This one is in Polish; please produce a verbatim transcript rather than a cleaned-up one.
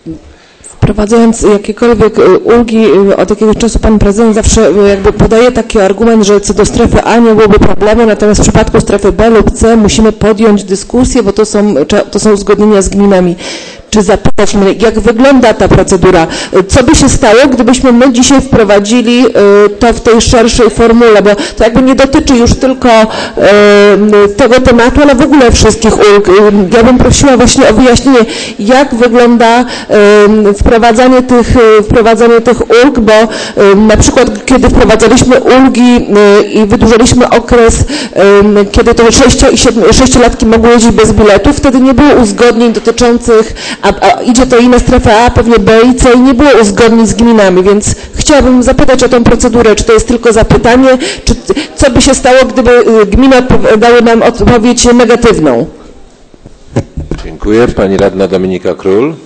Wprowadzając jakiekolwiek ulgi, od jakiegoś czasu pan prezydent zawsze jakby podaje taki argument, że co do strefy A nie byłoby problemu, natomiast w przypadku strefy B lub C musimy podjąć dyskusję, bo to są, to są uzgodnienia z gminami. Czy zapytać mnie, jak wygląda ta procedura? Co by się stało, gdybyśmy my dzisiaj wprowadzili to w tej szerszej formule, bo to jakby nie dotyczy już tylko tego tematu, ale w ogóle wszystkich ulg. Ja bym prosiła właśnie o wyjaśnienie, jak wygląda wprowadzanie tych, wprowadzanie tych ulg, bo na przykład kiedy wprowadzaliśmy ulgi i wydłużyliśmy okres, kiedy to sześciolatki mogły jeździć bez biletu, wtedy nie było uzgodnień dotyczących A, a idzie to i na strefę A, pewnie B i C i nie było uzgodnień z gminami, więc chciałabym zapytać o tą procedurę, czy to jest tylko zapytanie, czy co by się stało, gdyby gminy dały nam odpowiedź negatywną. Dziękuję. Pani radna Dominika Król.